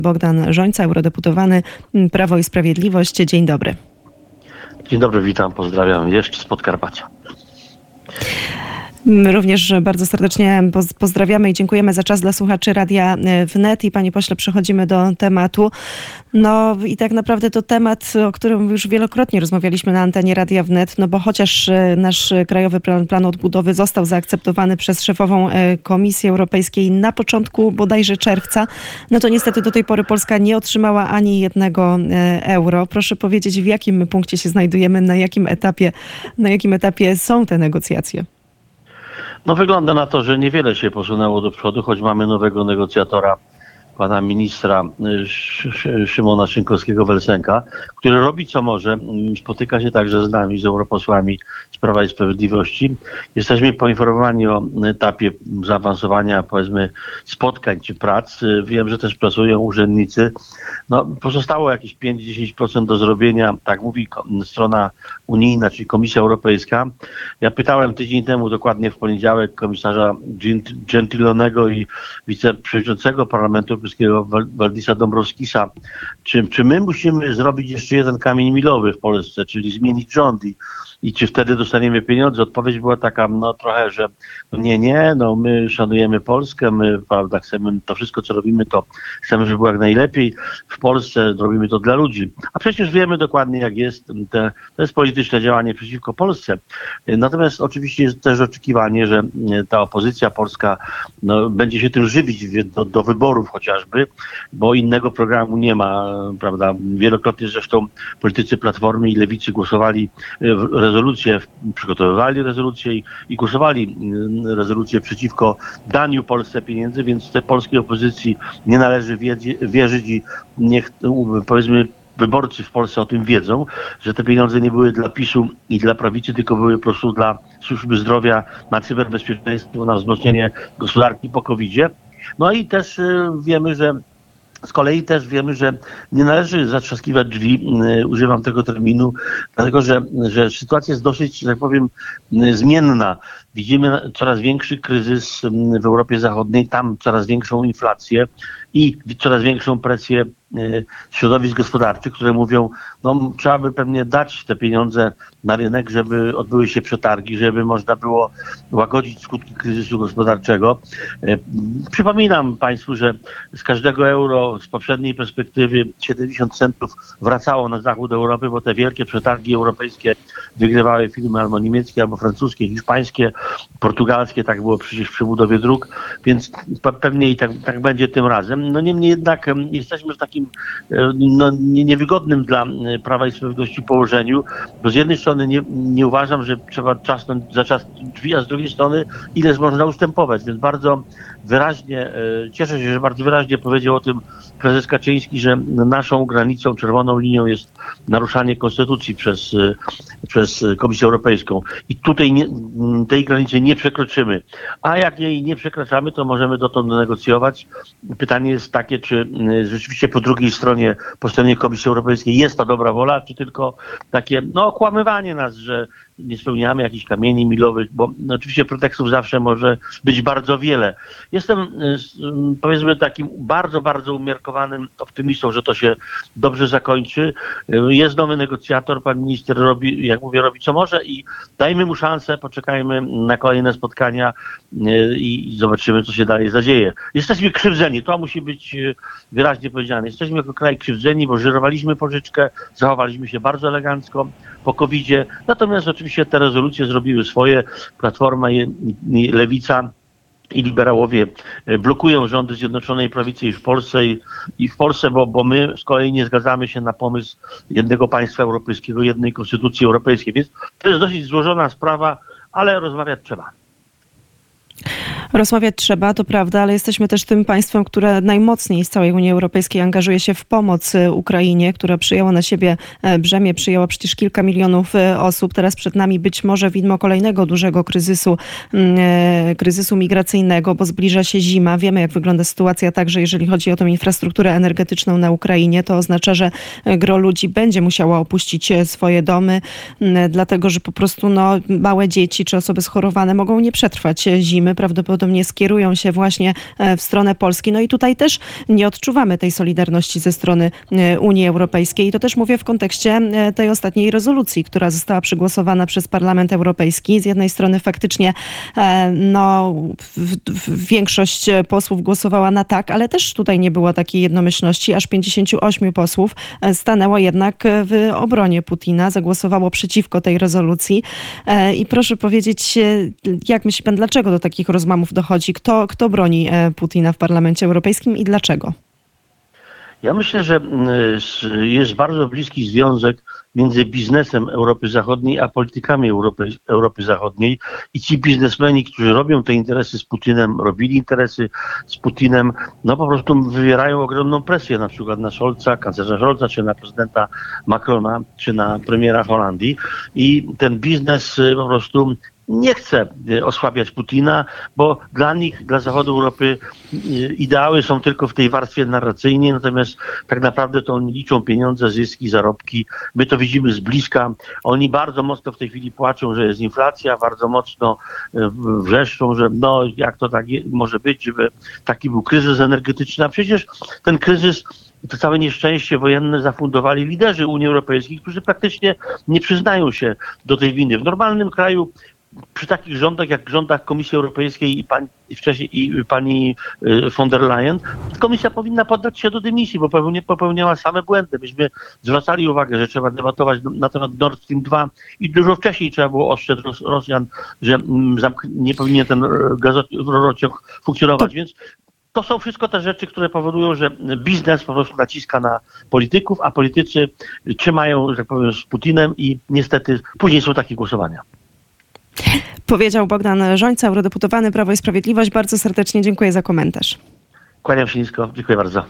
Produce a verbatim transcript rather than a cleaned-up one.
Bogdan Rzońca, eurodeputowany Prawo i Sprawiedliwość. Dzień dobry. Dzień dobry, witam, pozdrawiam jeszcze z Podkarpacia. Również bardzo serdecznie pozdrawiamy i dziękujemy za czas dla słuchaczy Radia Wnet. I panie pośle, przechodzimy do tematu. No i tak naprawdę to temat, o którym już wielokrotnie rozmawialiśmy na antenie Radia Wnet, no bo chociaż nasz Krajowy Plan, Plan Odbudowy został zaakceptowany przez szefową Komisji Europejskiej na początku bodajże czerwca, no to niestety do tej pory Polska nie otrzymała ani jednego euro. Proszę powiedzieć, w jakim my punkcie się znajdujemy, na jakim etapie, na jakim etapie są te negocjacje? No wygląda na to, że niewiele się posunęło do przodu, choć mamy nowego negocjatora, pana ministra Szymona Szynkowskiego-Welsenka, który robi co może, spotyka się także z nami, z europosłami z Prawa i Sprawiedliwości. Jesteśmy poinformowani o etapie zaawansowania, powiedzmy, spotkań czy prac. Wiem, że też pracują urzędnicy. No, pozostało jakieś pięć do dziesięciu procent do zrobienia, tak mówi strona unijna, czyli Komisja Europejska. Ja pytałem tydzień temu, dokładnie w poniedziałek, komisarza Gentilonego i wiceprzewodniczącego Parlamentu Europejskiego Waldisa Dombrovskisa, czy, czy my musimy zrobić jeszcze jeden kamień milowy w Polsce, czyli zmienić rząd i, i czy wtedy dostaniemy pieniądze? Odpowiedź była taka, no trochę, że nie, nie, no my szanujemy Polskę, my, prawda, chcemy to wszystko, co robimy, to chcemy, żeby było jak najlepiej w Polsce, robimy to dla ludzi. A przecież wiemy dokładnie, jak jest, te, to jest polityczne działanie przeciwko Polsce. Natomiast oczywiście jest też oczekiwanie, że ta opozycja polska no, będzie się tym żywić do, do wyborów chociażby, bo innego programu nie ma, prawda. Wielokrotnie zresztą politycy Platformy i Lewicy głosowali w rezolucję, przygotowywali rezolucję i, i głosowali rezolucję przeciwko daniu Polsce pieniędzy, więc tej polskiej opozycji nie należy wiedzie, wierzyć i niech, powiedzmy, wyborcy w Polsce o tym wiedzą, że te pieniądze nie były dla PiSu i dla prawicy, tylko były po prostu dla służby zdrowia, na cyberbezpieczeństwo, na wzmocnienie gospodarki po kowidzie. No i też y, wiemy, że z kolei też wiemy, że nie należy zatrzaskiwać drzwi, używam tego terminu, dlatego że, że sytuacja jest dosyć, że tak powiem, zmienna. Widzimy coraz większy kryzys w Europie Zachodniej, tam coraz większą inflację i coraz większą presję środowisk gospodarczych, które mówią, no trzeba by pewnie dać te pieniądze na rynek, żeby odbyły się przetargi, żeby można było łagodzić skutki kryzysu gospodarczego. Przypominam Państwu, że z każdego euro z poprzedniej perspektywy siedemdziesiąt centów wracało na zachód Europy, bo te wielkie przetargi europejskie wygrywały firmy albo niemieckie, albo francuskie, hiszpańskie, portugalskie, tak było przecież przy budowie dróg, więc pewnie i tak, tak będzie tym razem. No niemniej jednak jesteśmy w takim no, niewygodnym dla Prawa i Sprawiedliwości położeniu, bo z jednej strony nie, nie uważam, że trzeba trzasnąć za czas drzwi, a z drugiej strony ileż można ustępować, więc bardzo wyraźnie, cieszę się, że bardzo wyraźnie powiedział o tym prezes Kaczyński, że naszą granicą, czerwoną linią jest naruszanie konstytucji przez, przez Komisję Europejską i tutaj nie, tej granicy nie przekroczymy, a jak jej nie przekraczamy, to możemy dotąd negocjować. Pytanie jest takie, czy rzeczywiście po drugiej stronie, po stronie Komisji Europejskiej jest ta dobra wola, czy tylko takie no, okłamywanie nas, że nie spełniamy jakichś kamieni milowych, bo no, oczywiście pretekstów zawsze może być bardzo wiele. Jestem, powiedzmy, takim bardzo, bardzo umiarkowanym optymistą, że to się dobrze zakończy. Jest nowy negocjator, pan minister robi, jak mówię, robi co może i dajmy mu szansę, poczekajmy na kolejne spotkania i zobaczymy, co się dalej zadzieje. Jesteśmy krzywdzeni, to musi być wyraźnie powiedziane. Jesteśmy jako kraj krzywdzeni, bo żyrowaliśmy pożyczkę, zachowaliśmy się bardzo elegancko po kowidzie, natomiast oczywiście te rezolucje zrobiły swoje. Platforma i, i Lewica i liberałowie blokują rządy Zjednoczonej Prawicy i w Polsce, i, i w Polsce, bo, bo my z kolei nie zgadzamy się na pomysł jednego państwa europejskiego, jednej konstytucji europejskiej. Więc to jest dosyć złożona sprawa, ale rozmawiać trzeba. Rozmawiać trzeba, to prawda, ale jesteśmy też tym państwem, które najmocniej z całej Unii Europejskiej angażuje się w pomoc Ukrainie, która przyjęła na siebie brzemię, przyjęła przecież kilka milionów osób. Teraz przed nami być może widmo kolejnego dużego kryzysu, kryzysu migracyjnego, bo zbliża się zima. Wiemy, jak wygląda sytuacja także, jeżeli chodzi o tę infrastrukturę energetyczną na Ukrainie. To oznacza, że gro ludzi będzie musiało opuścić swoje domy, dlatego że po prostu no, małe dzieci czy osoby schorowane mogą nie przetrwać zimy. Prawdopodobnie prawdopodobnie skierują się właśnie w stronę Polski. No i tutaj też nie odczuwamy tej solidarności ze strony Unii Europejskiej. I to też mówię w kontekście tej ostatniej rezolucji, która została przegłosowana przez Parlament Europejski. Z jednej strony faktycznie no, w, w, większość posłów głosowała na tak, ale też tutaj nie było takiej jednomyślności. Aż pięćdziesięciu ośmiu posłów stanęło jednak w obronie Putina, zagłosowało przeciwko tej rezolucji. I proszę powiedzieć, jak myśli pan, dlaczego do takich rozmów dochodzi? Kto, kto broni Putina w Parlamencie Europejskim i dlaczego? Ja myślę, że jest bardzo bliski związek między biznesem Europy Zachodniej a politykami Europy, Europy Zachodniej i ci biznesmeni, którzy robią te interesy z Putinem, robili interesy z Putinem, no po prostu wywierają ogromną presję na przykład na Scholza, kanclerza Scholza, czy na prezydenta Macrona, czy na premiera Holandii i ten biznes po prostu nie chce osłabiać Putina, bo dla nich, dla Zachodu Europy ideały są tylko w tej warstwie narracyjnej, natomiast tak naprawdę to oni liczą pieniądze, zyski, zarobki. My to widzimy z bliska. Oni bardzo mocno w tej chwili płaczą, że jest inflacja, bardzo mocno wrzeszczą, że no jak to tak może być, żeby taki był kryzys energetyczny, a przecież ten kryzys, to całe nieszczęście wojenne zafundowali liderzy Unii Europejskiej, którzy praktycznie nie przyznają się do tej winy. W normalnym kraju przy takich rządach jak rządach Komisji Europejskiej i pani, i wcześniej i pani von der Leyen, komisja powinna poddać się do dymisji, bo popełnia, popełniała same błędy. Myśmy zwracali uwagę, że trzeba debatować na temat Nord Stream dwa i dużo wcześniej trzeba było ostrzec Ros- Rosjan, że nie powinien ten gazociąg funkcjonować. Więc to są wszystko te rzeczy, które powodują, że biznes po prostu naciska na polityków, a politycy trzymają, że tak powiem, z Putinem i niestety później są takie głosowania. Powiedział Bogdan Rzońca, eurodeputowany Prawo i Sprawiedliwość. Bardzo serdecznie dziękuję za komentarz. Kłaniam się nisko. Dziękuję bardzo.